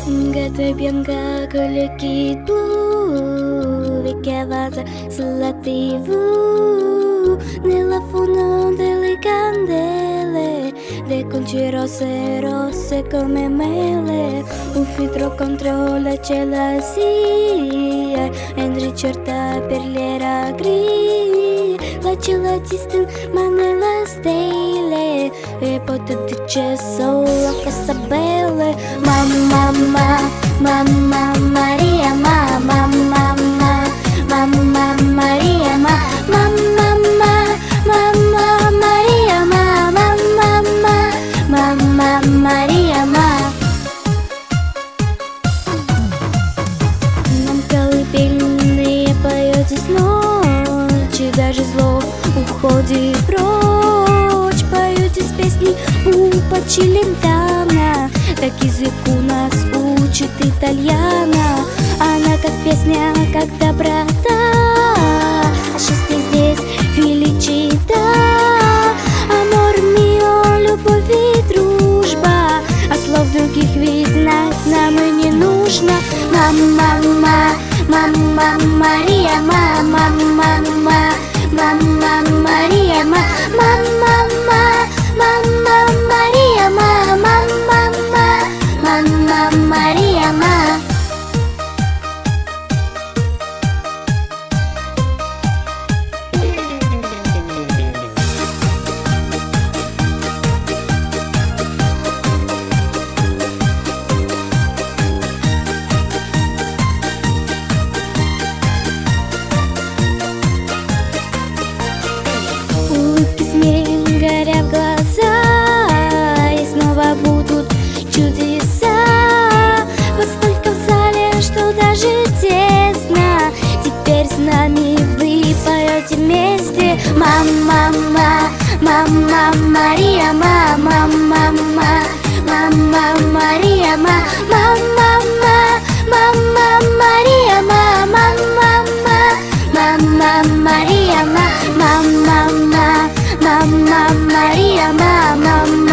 Gata bianca con gli occhi blu, vecchia vasa sulla TV, nella funo delle candele, le conci rosse rosse come mele, un filtro contro la gelosia, Henry certa per le ragri, la gelatista ma nella stelle, e potete c'è solo questa bella. Mamma, mamma Maria, mamma, mamma Maria, mamma Maria, mamma Maria, нам колыбельные поет из ночи, даже зло уходит прочь, поют из песни Пупа Челентано, так языку нас учит итальяна. Она как песня, как доброта, а счастье здесь феличита. Амор мио, любовь и дружба, а слов других ведь знать нам и не нужно. Мама Мария, мама Мария, мама Мария, мама Мария, горя в глаза, и снова будут чудеса. Вот столько в зале, что даже тесно. Теперь с нами вы поете вместе. Мама Мария, мама Мария, мама Мария, мама Мария, мама Maria, mama